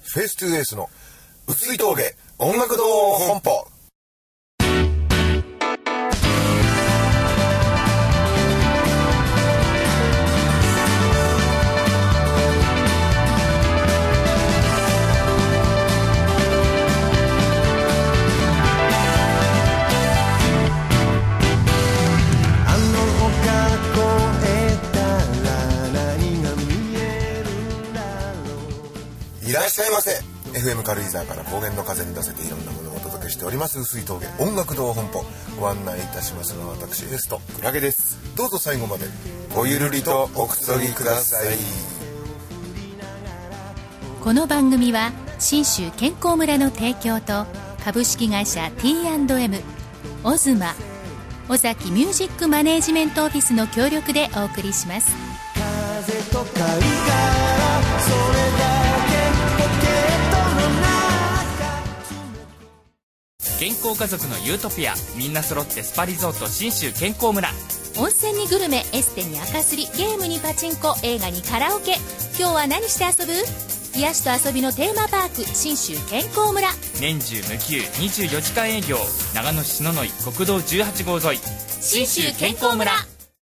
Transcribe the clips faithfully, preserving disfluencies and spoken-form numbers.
フェイストゥーエースの薄い峠音楽堂本舗。いらっしゃいませ。 エフエム 軽井沢から高原の風に乗せていろんなものをお届けしております薄い峠音楽堂本舗。ご案内いたしますのは私エストクラゲです。どうぞ最後までごゆるりとおくつろぎください。 この番組は信州健康村の提供と株式会社 ティーアンドエム オズマ尾崎ミュージックマネージメントオフィスの協力でお送りします。 風と香りからそれだけポケットの中。 健康家族のユートピア、みんな揃ってスパリゾート信州健康村。 温泉にグルメ、エステに赤すり、ゲームにパチンコ、映画にカラオケ。今日は何して遊ぶ？癒しと遊びのテーマパーク信州健康村。 年中無休にじゅうよじかん営業。長野市篠ノ井国道じゅうはち号沿い信州健康村。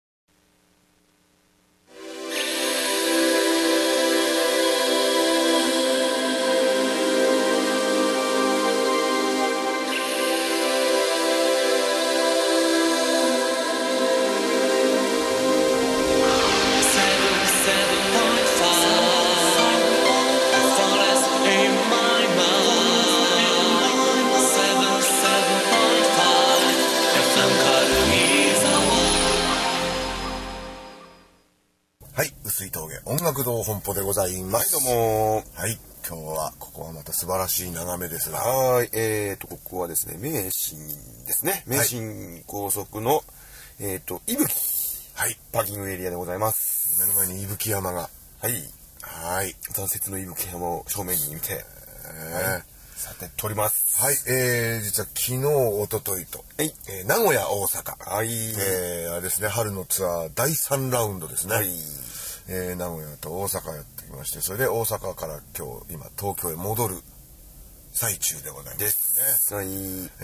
音楽堂本舗でございます。 はい、どうも。 はい、今日はここはまた素晴らしい眺めですが、 はい、えーとここはですね、名神ですね。名神高速の、はい、えーと伊吹、はい、パーキングエリアでございます。 目の前に伊吹山が、 はい、はい、残雪の伊吹山を正面に見て、えーはい、さて撮ります。 はい、えー、実は昨日一昨日と、はい、えー、名古屋大阪、はい、えー、あれですね、春のツアーだいさんラウンドですね。はい、えー、名古屋と大阪やってきまして、それで大阪から今日今東京へ戻る最中でございますね。はい、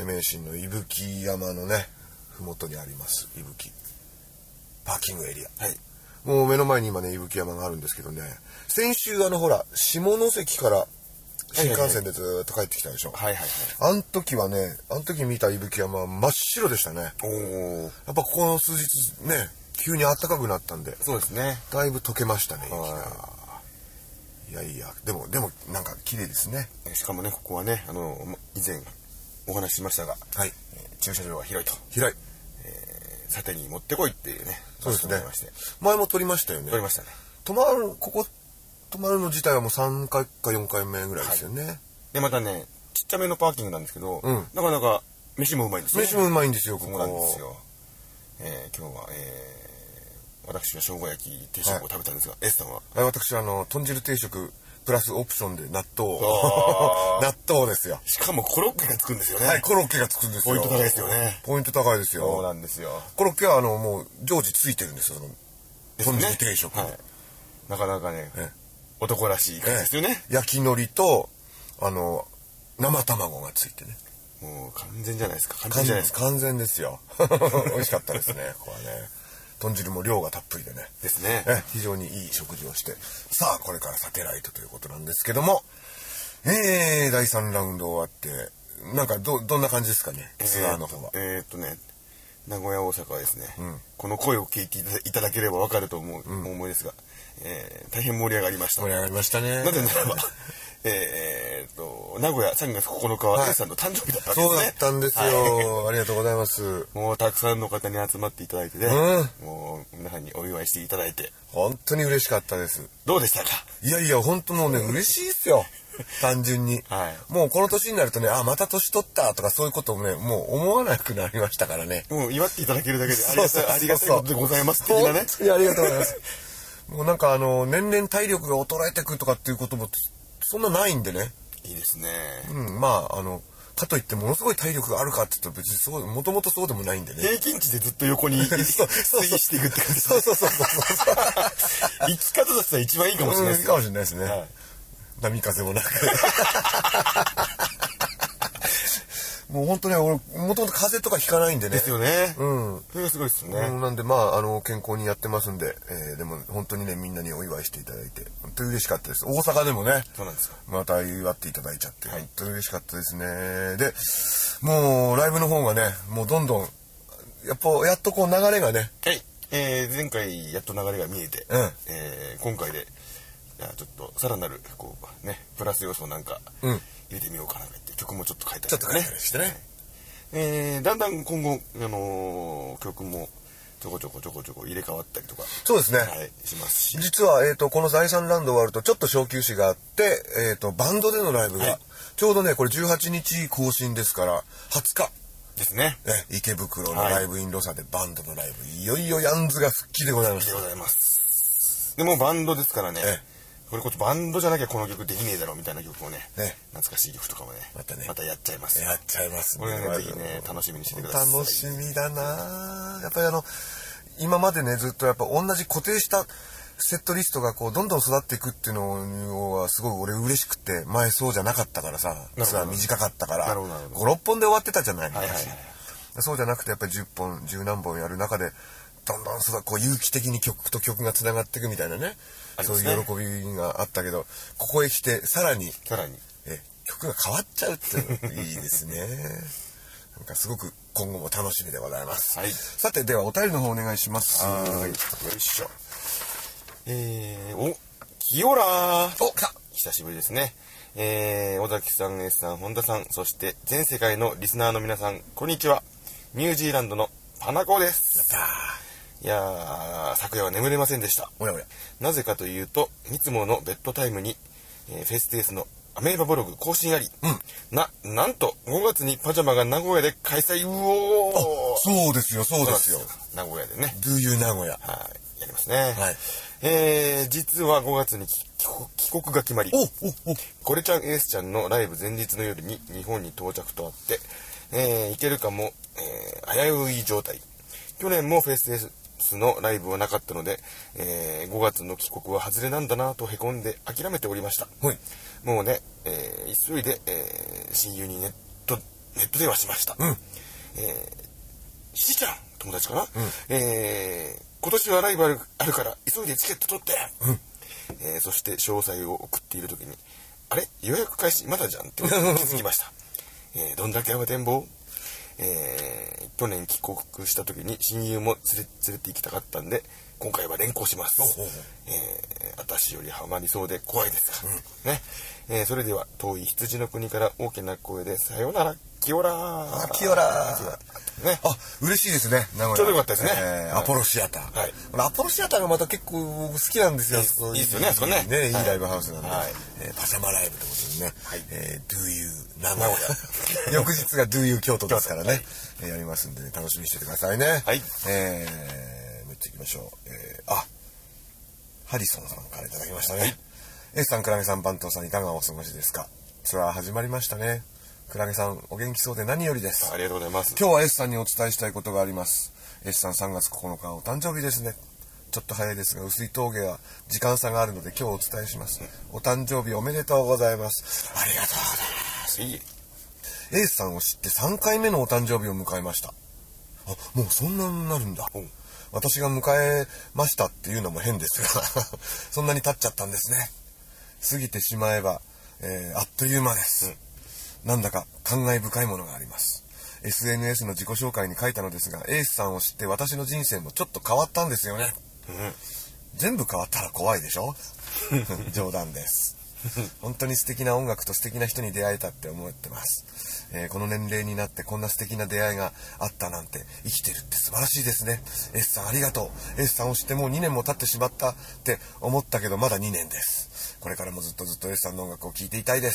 名神の伊吹山のね麓にあります伊吹パーキングエリア、はい、もう目の前に今ね伊吹山があるんですけどね、先週あのほら下関から新幹線でずっと帰ってきたでしょ。はいはいはい。あの時はね、あの時見た伊吹山は真っ白でしたね。おお。やっぱここの数日ね。急に暖かくなったんで、 そうですね。 だいぶ溶けましたね。いやいや、でもでもなんか綺麗ですね。 しかもね、ここはね、あの以前お話ししましたが、はい、えー、駐車場が広いと。 広い。 えー、さてに持ってこいっていうね。 そうですね。前も撮りましたよね。 撮りましたね。 泊まるここ泊まるの自体はもうさんかいかよんかいめぐらいですよね。はい、 でまたね、ちっちゃめのパーキングなんですけど、うん、なかなか飯もうまいんですよ、ね。 飯もうまいんですよ。ここそうなんですよ。えー、今日は。えー私は生姜焼き定食を食べたんですが、はい、エスさんは？ はい、私はあの豚汁定食プラスオプションで納豆納豆ですよ。 しかもコロッケがつくんですよね。 はい、コロッケがつくんですよ。 ポイント高いですよね。 ポイント高いですよ。 そうなんですよ。 コロッケはあのもう常時ついてるんですよ。その豚汁定食、 はい、なかなかね、ええ、男らしい感じですよね。 ええ、焼き海苔とあの生卵がついてね。 もう完全じゃないですか。完全じゃないですか。 完全ですよ。美味しかったですね。ここはね。豚汁も量がたっぷりでね。 ですね。 え非常にいい食事をして。さあ、これからサテライトということなんですけども、えー、だいさんラウンド終わって、なんかど、どんな感じですかね、ツアーの方は。 えー、っとね、名古屋、大阪はですね、うん、この声を聞いていただければわかると思う、うん、思いですが、えー、大変盛り上がりました。 盛り上がりましたね。 なぜならば、えー、っと、名古屋さんがつここのかは、エスさんの誕生日だったわけですね。 そうだったんですよ。はい、ありがとうございます。 もうたくさんの方に集まっていただいてね、うん、もう皆さんにお祝いしていただいて。 本当に嬉しかったです。 どうでしたか？ いやいや、本当もうね、嬉しいですよ。単純に、はい、もうこの年になるとね、あ、また年取ったとかそういうことをね、もう思わなくなりましたからね。 もう祝っていただけるだけでありがたい、ありがたいことでございます的なね。 本当にありがとうございます。もうなんかあの年々体力が衰えてくとかっていうこともそんなないんでね。 いいですね。 うん、まああのかといってものすごい体力があるかって言うと別にそうもともとそうでもないんでね。 平均値でずっと横に推移していくって感じ。 そうそうそうそうそう。 生き方としては一番いいかもしれないです、 うん、いいかもしれないですね。はい、 波風もなくもう本当ね、俺もともと風邪とかひかないんでね。 ですよね。 うん。 それがすごいですよね。 うん、なんでまああの健康にやってますんで、えー、でも本当にねみんなにお祝いしていただいて本当に嬉しかったです。大阪でもね。 そうなんですか。 また祝っていただいちゃって、はい、本当に嬉しかったですね。で、もうライブの方がね、もうどんどんやっぱやっとこう流れがね。 はい。えー、前回やっと流れが見えて、 うん、 えー、今回でいやちょっとさらなるこうねプラス要素なんか入れてみようかなって曲もちょっと変えたりとかね。 ちょっと変えたりしてね。 えー、だんだん今後あのー、曲もちょこちょこちょこちょこ入れ替わったりとか。 そうですね。 はい、しますし。 実はえっとこの第三ラウンド終わるとちょっと小休止があってえっとバンドでのライブが、はい、ちょうどねこれじゅうはちにち更新ですからはつか。 ですね。 ね、池袋のライブインロサでバンドのライブ、はい、いよいよヤンズが復帰でございます。 でございます。でもバンドですからね。ええ、これこそバンドじゃなきゃこの曲できねえだろみたいな曲をね、ね、懐かしい曲とかもね、またね、またやっちゃいます。 やっちゃいますね。これね、ぜひね、楽しみにしてください。 楽しみだな。やっぱりあの今までねずっとやっぱ同じ固定したセットリストがこうどんどん育っていくっていうのはすごい俺嬉しくて、前そうじゃなかったからさ、ツアー短かったからご、ろっぽんで終わってたじゃない。はいはいはい、そうじゃなくてやっぱりじゅっぽんじゅうなんぼんやる中でどんどんそこう有機的に曲と曲がつながっていくみたいなね、ね、そういう喜びがあったけど、ここへ来てさらにさらにえ曲が変わっちゃうっていうのいいですね。なんかすごく今後も楽しみでございます。はい、さてではお便りの方お願いします。 はい、よいしょ。えー、おキヨラー。 おか久しぶりですね。えー、尾崎さん、Sさん、本田さん、そして全世界のリスナーの皆さん、こんにちは。ニュージーランドのパナコです。 やったー。いやー、昨夜は眠れませんでした。 おやおや。 なぜかというと、いつものベッドタイムに、えー、フェステースのアメーバブログ更新あり、うん、な、なんとごがつにパジャマが名古屋で開催。うおー。 そうですよ、そうですよ。 名古屋でね。 Do you 名古屋。 はい、やりますね。 はい。 えー、実はごがつに帰国が決まり、 おおおこれちゃんエースちゃんのライブ前日の夜に日本に到着とあって、えー、行けるかも、えー、危うい状態。去年もフェステースのライブはなかったので、えー、ごがつの帰国は外れなんだなとへこんで諦めておりました。 はい、 もうね、えー、急いで、えー、親友にネットネット電話しました。 うん、 えー、しーちゃん友達かな、うん、えー、今年はライブある、あるから急いでチケット取って、うん、えー、そして詳細を送っている時にあれ予約開始まだじゃんって気づきました。えー、どんだけ慌てんぼう、えー、去年帰国した時に親友も連れ、連れて行きたかったんで今回は連行します。えー、私よりハマりそうで怖いですが、うん、ね、えー、それでは遠い羊の国から大きな声でさよならキヨラー。 キヨラー。ね、あ、嬉しいですね。名古屋。 ちょうどよかったですね。 えー、アポロシアター。はい。アポロシアターがまた結構好きなんですよ。 いいですよね、あそこね。 ね、いいライブハウスなんで。はい。えー、パジャマライブってことでね。はい。えー、Do You 名古屋。翌日が Do You 京都ですからね。えー、やりますんでね、楽しみにしててくださいね。はい。えー、めっちゃ行きましょう。えー、あ、ハリソンさんからいただきましたね。はい。S さん、クラゲさん、番頭さん、いかがお過ごしですか。ツアー始まりましたね。クラゲさんお元気そうで何よりです。 ありがとうございます。 今日は S さんにお伝えしたいことがあります。 S さんさんがつここのかお誕生日ですね。ちょっと早いですが薄い峠は時間差があるので今日お伝えします。お誕生日おめでとうございます。ありがとうございます。いい S さんを知ってさんかいめのお誕生日を迎えました。あ、もうそんなになるんだ。私が迎えましたっていうのも変ですがそんなに経っちゃったんですね。過ぎてしまえば、えー、あっという間です、うん。なんだか感慨深いものがあります。 エスエヌエス の自己紹介に書いたのですが、エースさんを知って私の人生もちょっと変わったんですよね、うん、全部変わったら怖いでしょ冗談です本当に素敵な音楽と素敵な人に出会えたって思ってます、えー、この年齢になってこんな素敵な出会いがあったなんて生きてるって素晴らしいですね。 S さんありがとう。 S さんを知ってもうにねんも経ってしまったって思ったけどまだにねんです。これからもずっとずっと S さんの音楽を聴いていたいです。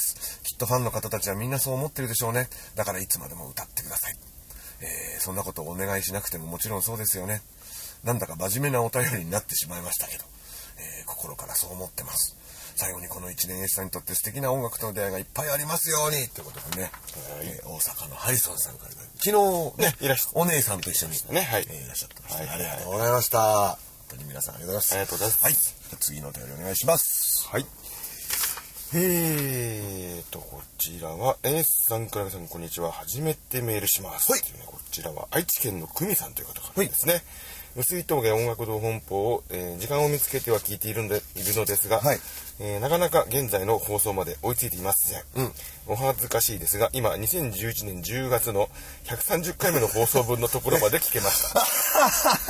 きっとファンの方たちはみんなそう思ってるでしょうね。だからいつまでも歌ってください、えー、そんなことをお願いしなくてももちろんそうですよね。なんだか真面目なお便りになってしまいましたけど、えー、心からそう思ってます。最後にこのいちねん S さんにとって素敵な音楽との出会いがいっぱいありますようにということでね、はい、えー、大阪のハリソンさんから昨日ね、いらっしゃお姉さんと一緒に、ね、はい、えー、いらっしゃってました、はいはいはい、ありがとうございました。本当に皆さんありがとうございます。 ありがとうございます。 はい、次のお便りお願いします。 はい、 えーと、こちらは、エースさん、クラゲさん、こんにちは。初めてメールします。 はい。 こちらは、愛知県の久美さんという方からですね。薄い峠音楽堂本舗を、えー、時間を見つけては聞いているのでいるのですが、はい、えー、なかなか現在の放送まで追いついていません。うん、お恥ずかしいですが、今、にせんじゅういちねんじゅうがつのひゃくさんじゅっかいめの放送分のところまで聞けました。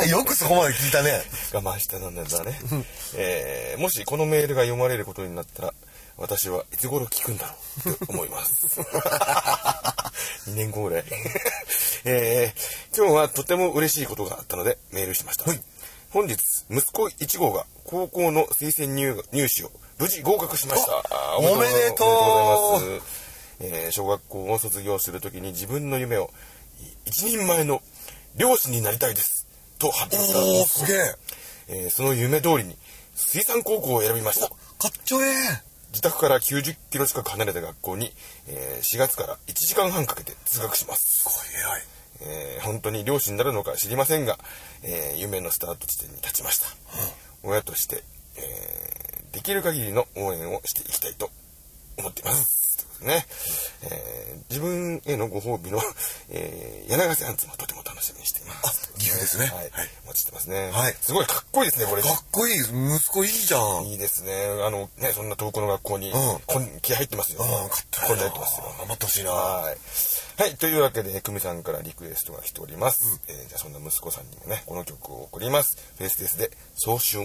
よくそこまで聞いたね。 我慢したなんだね。えー、もしこのメールが読まれることになったら、私はいつ頃聞くんだろうと思います。にねんごぐらい。えー、今日はとても嬉しいことがあったのでメールしました。はい、本日、息子いち号が高校の推薦 入, 入試を無事合格しました。 おめでとうございます。えー、小学校を卒業するときに自分の夢を一人前の漁師になりたいですと発表した。 おー、すげえ。 えー、その夢通りに水産高校を選びました。 かっちょええ。 自宅からきゅうじゅっキロ近く離れた学校に、えー、しがつからいちじかんはんかけて通学します。 早い。 えー、本当に漁師になるのか知りませんが、えー、夢のスタート地点に立ちました。うん、親として、えー、できる限りの応援をしていきたいと思っています。ということでね、えー、自分へのご褒美の、えー、柳ヶ瀬アンツもとても楽しみにしています。 あ、岐阜ですね。 はい。はい、お待ちしてますね。 はい。 すごいかっこいいですね、これ。 かっこいい。息子いいじゃん。 いいですね。あの、ね、そんな遠くの学校に、うん、こん気合入ってますよ。うん、かっこいい。入ってますよ。 頑張ってほしいな。 はい。はい。というわけで、久美さんからリクエストが来ております。うん、えー、じゃあそんな息子さんにもね、この曲を送ります。フェイスデスで、早春。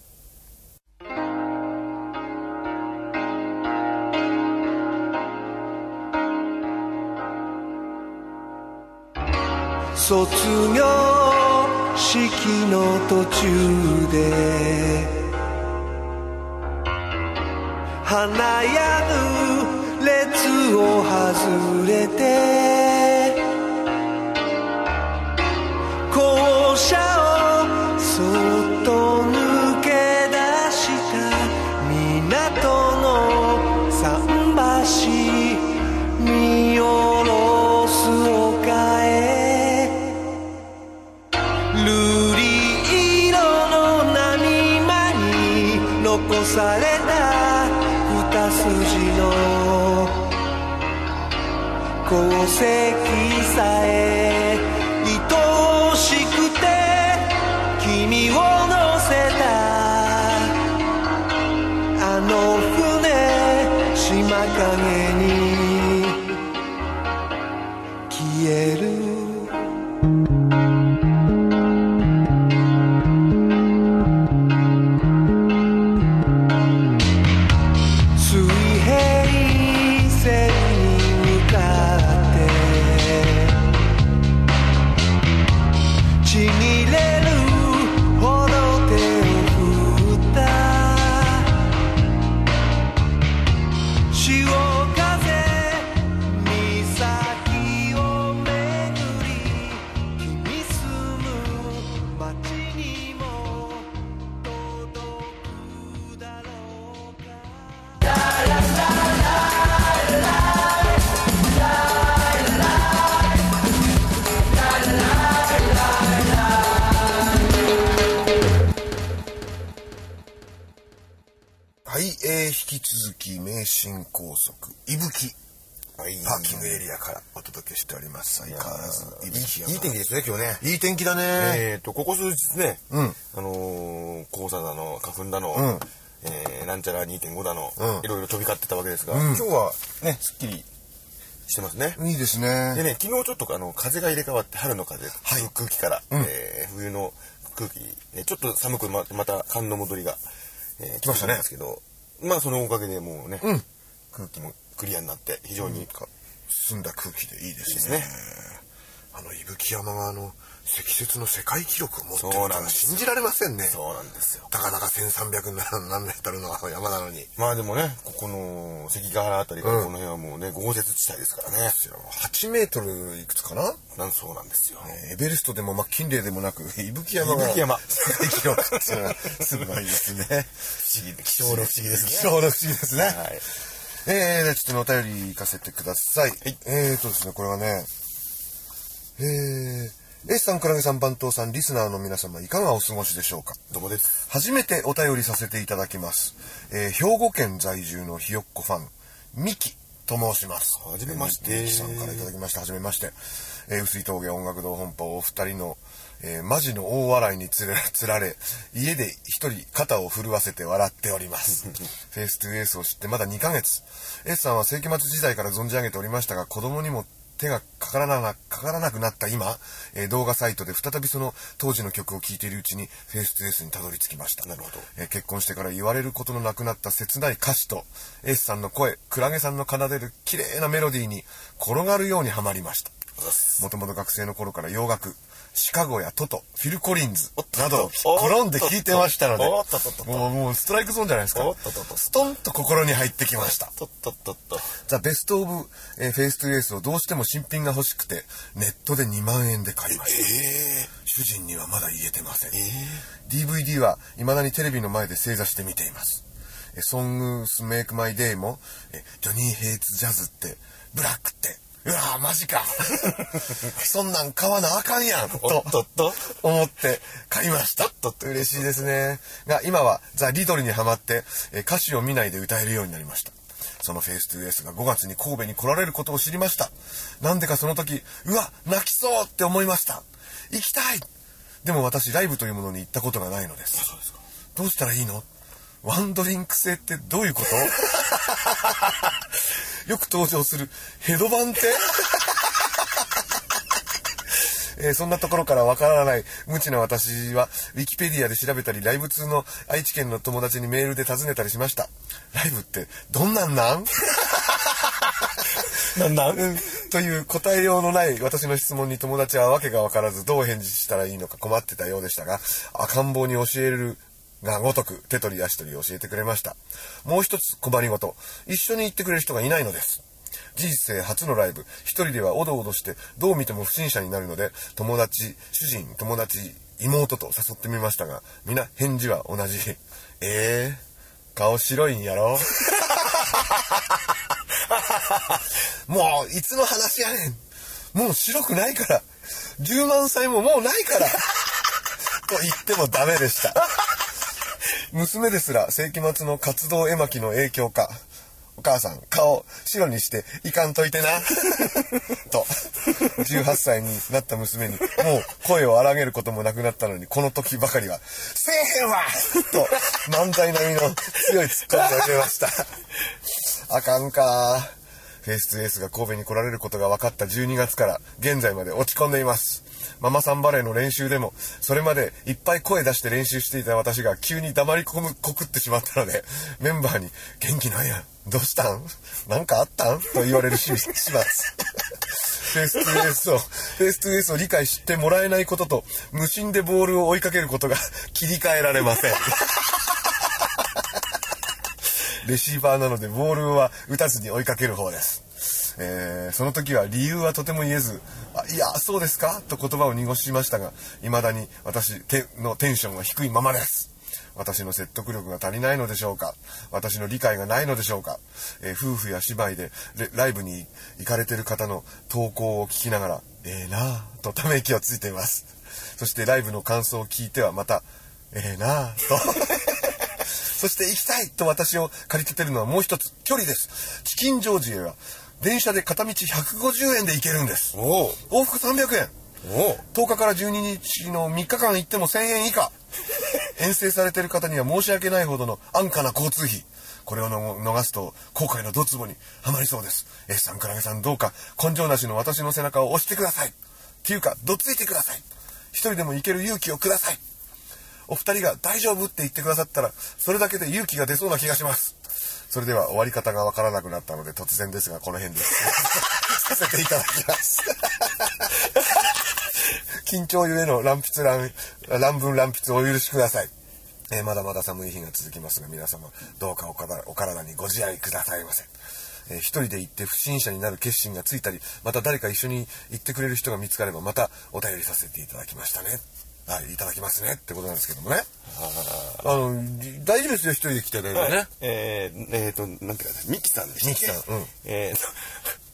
卒業式の途中で華やぐ列を外れて校舎をそっと抜け出した港の桟橋見下ろす丘へ瑠璃色の波間に残された二筋の功績さえ愛しくて君を乗せたあの船島影に消える引き続き名神高速伊吹パーキングエリアからお届けしております。相変わらずいい天気ですね今日ね。 いい天気だね。 えっとここ数日ね、うん、あのー、黄砂だの花粉だの、うん、えー、なんちゃら にてんご だの、うん、いろいろ飛び交ってたわけですが、うん、今日はねすっきりしてますね。 いいですね。 でね昨日ちょっとあの風が入れ替わって春の風、はい、空気から、うん、えー、冬の空気、ね、ちょっと寒く ま, また寒の戻りが、えー、来ましたね。ですけど。まあそのおかげでもうね、うん、空気もクリアになって非常に、うん、 澄んだ空気でいいですね。あの伊吹山があの積雪の世界記録を持ってるのは信じられませんね。 そうなんですよ。 たかだかせんさんびゃくなんメートルの山なのに。 まあでもね、ここの関ヶ原あたりからこの辺はもうね、豪雪地帯ですからね。 はちメートルいくつかな？ なんそうなんですよ。 エベレストでもマッキンレーでもなく伊吹山が伊吹山世界記録っていうのはすごいですね。 不思議、気象の不思議ですね。 気象の不思議ですね。はい。えー、ちょっとお便り行かせてください。はい、えーとですね、これはね、えー、 S さん、クラゲさん、番頭さん、リスナーの皆様いかがお過ごしでしょうか。 どうもです。 初めてお便りさせていただきます、えー、兵庫県在住のひよっこファンミキと申します。 はじめまして。 ミキさんからいただきました。はじめまして。えー、薄い峠音楽堂本舗お二人の、えー、マジの大笑いにつれつられ家で一人肩を震わせて笑っておりますフェイストゥエースを知ってまだにかげつ。 S さんは世紀末時代から存じ上げておりましたが、子供にも手がかからなかからなくなった今、えー、動画サイトで再びその当時の曲を聴いているうちにフェイストゥエースにたどり着きました。 なるほど。 えー、結婚してから言われることのなくなった切ない歌詞と S さんの声、クラゲさんの奏でる綺麗なメロディーに転がるようにはまりました。もともと学生の頃から洋楽、シカゴやトト、フィル・コリンズなど転んで聴いてましたので、もう、もうストライクゾーンじゃないですか。ストンと心に入ってきました。ザ・ベスト・オブ・えー、フェイストゥエースをどうしても新品が欲しくてネットでにまんえんで買いました。えー、主人にはまだ言えてません。えー、ディーブイディー は未だにテレビの前で正座して見ています。えー、ソングス・メイク・マイ・デイも、えー、ジョニー・ヘイツ・ジャズって、ブラックって、うわーマジかそんなん買わなあかんやんと思って買いました。嬉しいですね。が今はザ・リトルにハマって、え歌詞を見ないで歌えるようになりました。そのフェイストゥエースがごがつに神戸に来られることを知りました。なんでかその時、うわ泣きそうって思いました。行きたい。でも私ライブというものに行ったことがないのです。 そうですか。 どうしたらいいの？ワンドリンク制ってどういうことよく登場するヘドバンってえー、そんなところからわからない無知な私はウィキペディアで調べたり、ライブ通の愛知県の友達にメールで尋ねたりしました。ライブってどんなんなんなんなん、 うん、という答えようのない私の質問に友達はわけがわからずどう返事したらいいのか困ってたようでしたが、赤ん坊に教えるがごとく手取り足取り教えてくれました。もう一つ困りごと、一緒に行ってくれる人がいないのです。人生初のライブ、一人ではおどおどしてどう見ても不審者になるので、友達、主人、友達、妹と誘ってみましたが、皆返事は同じ。えー、顔白いんやろもういつの話やねん。もう白くないから、じゅうまんさいももうないからと言ってもダメでした。娘ですら世紀末の活動絵巻の影響か、お母さん顔白にしていかんといてなとじゅうはっさいになった娘にもう声を荒げることもなくなったのに、この時ばかりはせえへんわと漫才並みの強いツッコミを入れましたあかんか。フェイストゥエースが神戸に来られることが分かったじゅうにがつから現在まで落ち込んでいます。ママさんバレーの練習でもそれまでいっぱい声出して練習していた私が急に黙りこむこくってしまったので、メンバーに元気なんや、どうしたん、なんかあったんと言われるしますフェイストゥエースをフェイストゥエースを理解してもらえないことと、無心でボールを追いかけることが切り替えられませんレシーバーなのでボールは打たずに追いかける方です。えー、その時は理由はとても言えず、あ、いやそうですかと言葉を濁しましたが、未だに私のテンションは低いままです。私の説得力が足りないのでしょうか、私の理解がないのでしょうか、えー、夫婦や姉妹でライブに行かれている方の投稿を聞きながら、ええー、なぁとため息をついています。そしてライブの感想を聞いてはまたええー、なぁとそして行きたいと私を駆り立てるのはもう一つ、距離です。チキンジョージへは電車で片道ひゃくごじゅうえんで行けるんです。お往復さんびゃくえん。おとおかからじゅうににちのみっかかん行ってもせんえん以下遠征されている方には申し訳ないほどの安価な交通費、これを逃すと後悔のドツボにはまりそうです。 S さん、クラゲさん、どうか根性なしの私の背中を押してください。っていうかどついてください。一人でも行ける勇気をください。お二人が大丈夫って言ってくださったらそれだけで勇気が出そうな気がします。それでは終わり方がわからなくなったので突然ですがこの辺ですさせていただきます緊張ゆえの乱筆乱乱文乱筆をお許しください。えー、まだまだ寒い日が続きますが皆様どうかお体、お体にご自愛くださいませ。えー、一人で行って不審者になる決心がついたり、また誰か一緒に行ってくれる人が見つかればまたお便りさせていただきましたね。はい、いただきますねってことなんですけどもね。あの大丈夫ですよ、一人で来てね。はい、 えー、えーとなんていうかミキさんでしたっけ。 ミキさん、うん、 えー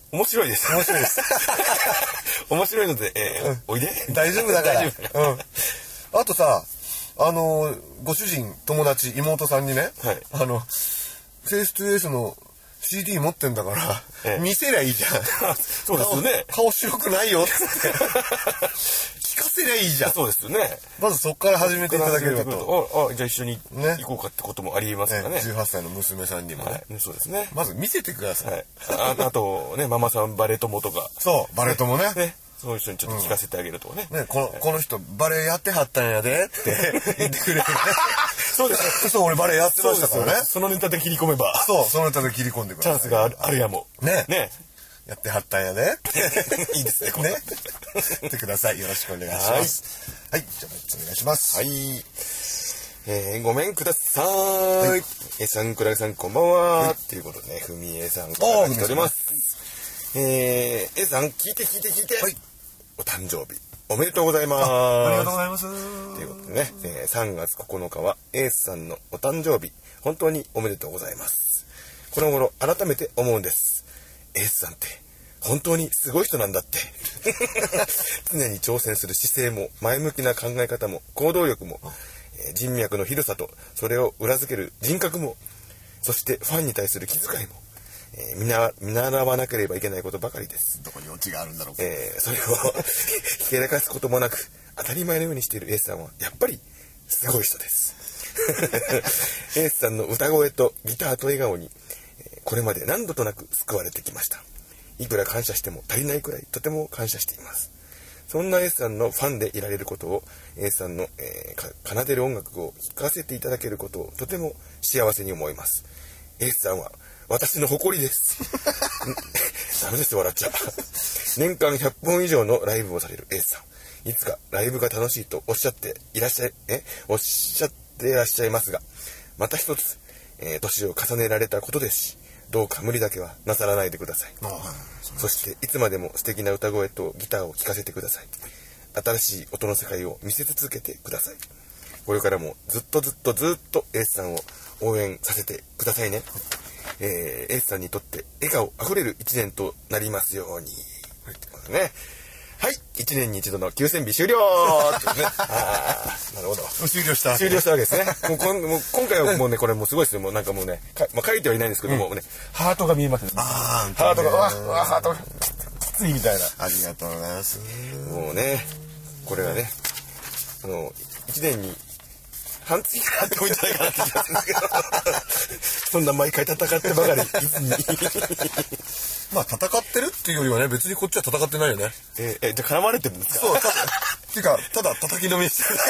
面白いです。 面白いです。 面白いので、えーうん、おいで。 大丈夫だから。うん。あとさ、あのご主人、友達、妹さんにね、はい、あのフェイストゥフェイスの シーディー 持ってんだから、ええ、見せりゃいいじゃん。 そうですよね。 顔白くないよっつって聞かせりゃいいじゃん。 そうですよね。 まずそこから始めていただければと。 ああ、じゃあ一緒に行こうかってこともありますからね。ね、 じゅうはっさいの娘さんにもね、 はい、そうですね。 まず見せてください。はい、 あ, あとね、ママさんバレ友とか。 そう、バレ友ね。ね、 そういう人にちょっと聞かせてあげるとね。 うん、ね、この、この人バレエやってはったんやでって言ってくれるね。 そうです。 そう、俺バレエやってましたからね。 そのネタで切り込めば。 そう、そのネタで切り込んでくる。 チャンスがある、あるやも。 ね。 ね。 やってはったんやで。 いいですね、これ。ね。やってください。よろしくお願いします。はい。じゃあ、お願いします。 はい。えー、ごめんください。はい、えさん、くらげさん、こんばんは。ということでね、ふみえさんから来ております。えー、えさん、聞いて聞いて聞いて。はい。お誕生日おめでとうございます。 ありがとうございます。ということでね、えー、さんがつここのかはエースさんのお誕生日、本当におめでとうございます。この頃改めて思うんです。エースさんって本当にすごい人なんだって。常に挑戦する姿勢も前向きな考え方も行動力も、えー、人脈の広さとそれを裏付ける人格も、そしてファンに対する気遣いも、えー、見な見習わなければいけないことばかりです。 どこにオチがあるんだろうか。 えー、それをひけらかすこともなく当たり前のようにしているエースさんはやっぱりすごい人です。エースさんの歌声とギターと笑顔に、えー、これまで何度となく救われてきました。いくら感謝しても足りないくらいとても感謝しています。そんなエースさんのファンでいられることを、エースさんの、えー、奏でる音楽を聴かせていただけることをとても幸せに思います。エースさんは私の誇りです。ダメですよ、笑っちゃう。年間ひゃっぽん以上のライブをされるエースさん。いつかライブが楽しいとおっしゃっていらっしゃい、え、おっしゃっていらっしゃいますが、また一つ、えー、年を重ねられたことですし、どうか無理だけはなさらないでください。そしていつまでも素敵な歌声とギターを聴かせてください。新しい音の世界を見せ続けてください。これからもずっとずっとずっとエースさんを応援させてくださいね。えー、エースさんにとって笑顔あふれる一年となりますように。はい、ってことね。はい、一年に一度の休戦日終了ってね。ああ、なるほど。 終了した。 終了したわけですね。もうこんもう今回はもうね、これもうすごいですね。もうなんかもうね、かまあ、書いてはいないんですけども、うん、ね、ハートが見えますね。 ああ、ハートが、わわハートがきついみたいな。 ありがとうございます。 もうね、これはね、あの一年に半月かかってもいいんじゃないかなって気がするんですけど。そんな毎回戦ってばかりいつに。 まあ戦ってるっていうよりはね、別にこっちは戦ってないよね。 えー、えー、じゃあ絡まれてるんですか。 そう、ただっていうかただ叩きのめしてる。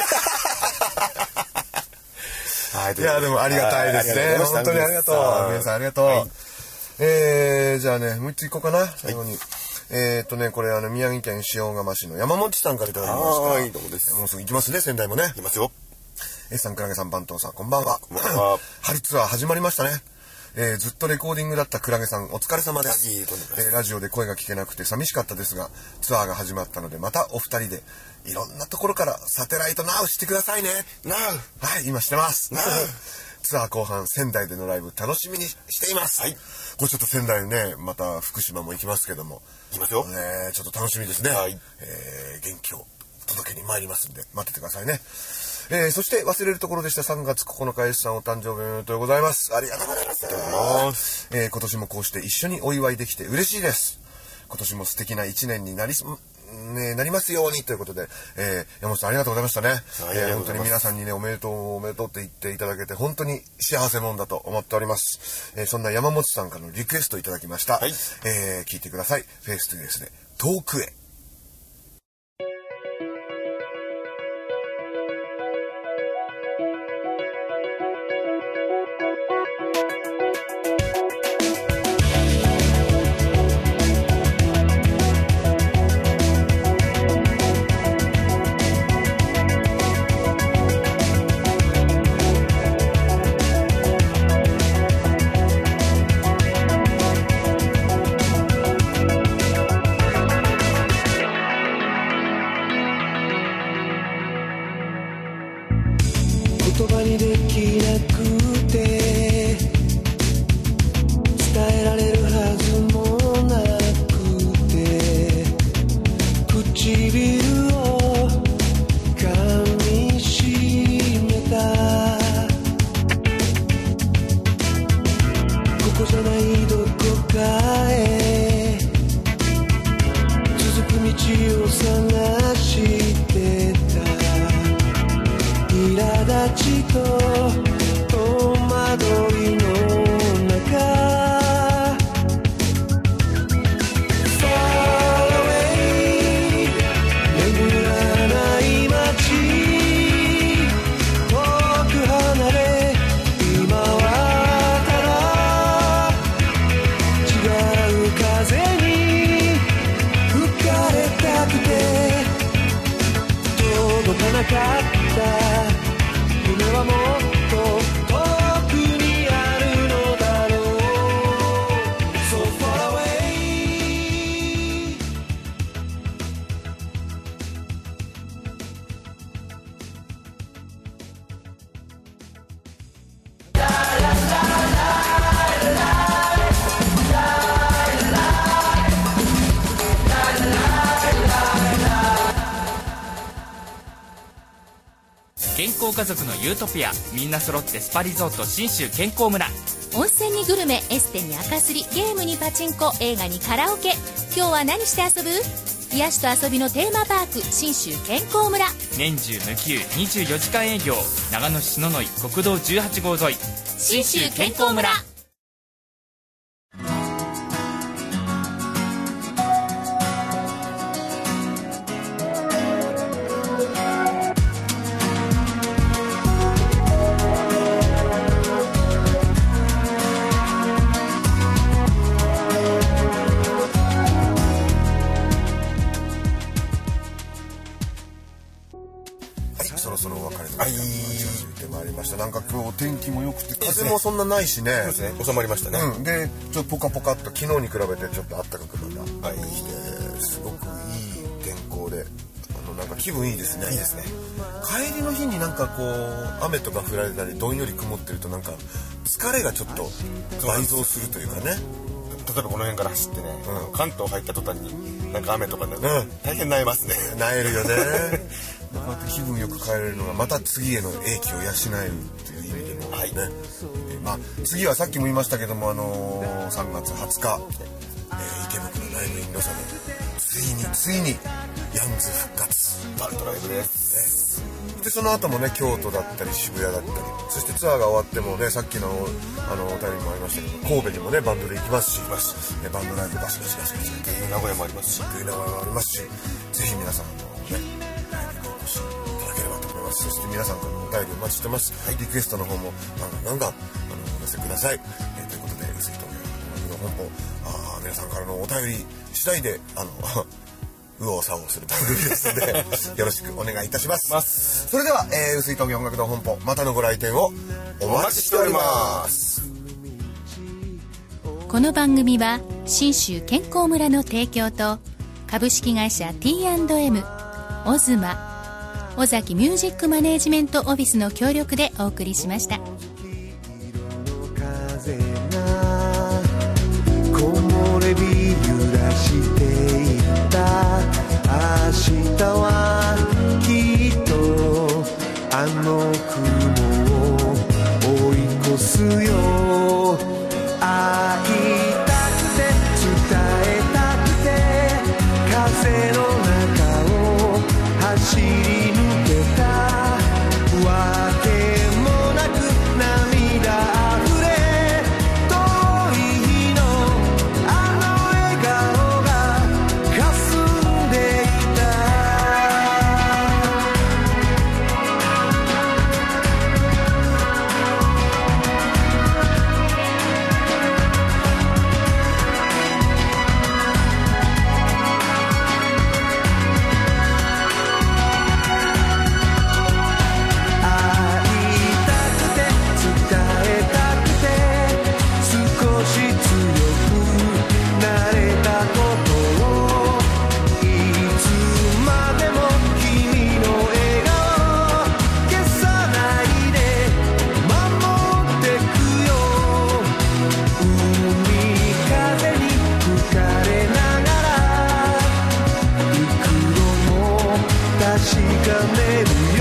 はい、いやでもありがたいですね。本当にありがとう。皆さんありがとう。はい、えー、じゃあね、もう一ついこうかな。最後に。はい、えー、っとね、これあの宮城県塩釜市の山本さんからいただきました。 はい、どうもです。 もうすぐ行きますね、仙台もね。 行きますよ。 エスさん、クラゲさん、番頭さん、こんばんは。 こんばんは。 春ツアー始まりましたね。えー、ずっとレコーディングだったクラゲさん、お疲れ様です。 えー、ラジオで声が聞けなくて寂しかったですが、ツアーが始まったので、またお二人でいろんなところからサテライトナウしてくださいね。 ナウ。 はい、今してます。 ナウ。 ツアー後半、仙台でのライブ楽しみにしています。 はい。 これちょっと仙台にね、また福島も行きますけども。 行きますよ。 ね、ちょっと楽しみですね。 はい。 えー、元気を届けに参りますんで、待っててくださいね。えー、そして忘れるところでしたさんがつここのか S さんお誕生日おめでとうございます。ありがとうございます。ありがとうございます。えー、今年もこうして一緒にお祝いできて嬉しいです。今年も素敵な一年になりす、ね、なりますようにということで、えー、山本さんありがとうございましたね。えー、本当に皆さんにね、おめでとうおめでとうって言っていただけて本当に幸せもんだと思っております。えー、そんな山本さんからのリクエストいただきました。はい、えー、聞いてください。フェイストゥフェイスで遠くへ。 康家族のユートピア、みんな揃ってスパリゾート信州健康村。 温泉にグルメ、エステに赤すり、ゲームにパチンコ、映画にカラオケ。今日は何して遊ぶ？癒しと遊びのテーマパーク、信州健康村。 年中無休にじゅうよじかん営業、長野市篠ノ井国道じゅうはちごう沿い、 信州健康村。 そろそろお別れの時間が近づいてまいりました。なんか今日天気も良くて風もそんなないしね。 そうですね、収まりましたね。 うん、でちょっとポカポカっと昨日に比べてちょっと暖かくまたきて、すごくいい天候で、あのなんか気分いいですね。 いいですね。 帰りの日になんかこう雨とか降られたりどんより曇ってるとなんか疲れがちょっと倍増するというかね。 例えばこの辺から走ってね、 うん、 関東入った途端になんか雨とかになる、 うん、 大変萎えますね。 萎えるよね。こうやって気分よく帰れるのがまた次への英気を養えるっていう意味でもね、はい、えーまあ、次はさっきも言いましたけども、あのー、さんがつはつか、えー、池袋ライブインロサでついについにヤンズ復活バンドライブです、 ね、でその後もね京都だったり渋谷だったり、そしてツアーが終わってもね、さっきのあのお便りもありましたけど神戸にもねバンドで行きますし、えバンドライブバシバシバシバシという名古屋もありますし、 という名古屋もありますし、ぜひ皆さんのねお越しいただければと思います。そして皆さんからのお便りお待ちしてます、はい、リクエストの方もガンガンガンガンあのお寄せください、えー、ということで薄いとの本舗、あ皆さんからのお便り次第であの右往左往する番組ですのでよろしくお願いいたします。それでは、えー、薄い峠音楽の本舗またのご来店をお待ちしております。 この番組は信州健康村の提供と株式会社 ティーアンドエム、 オズマ、尾崎ミュージックマネージメントオフィスの協力でお送りしました。 風が木漏れ日揺らしていった明日はきっとあの雲を追い越すよ。会いたくて伝えたくて風の中を走り抜けたわけもなく涙あふれ遠い日のあの笑顔が霞んでいた。確かめるよ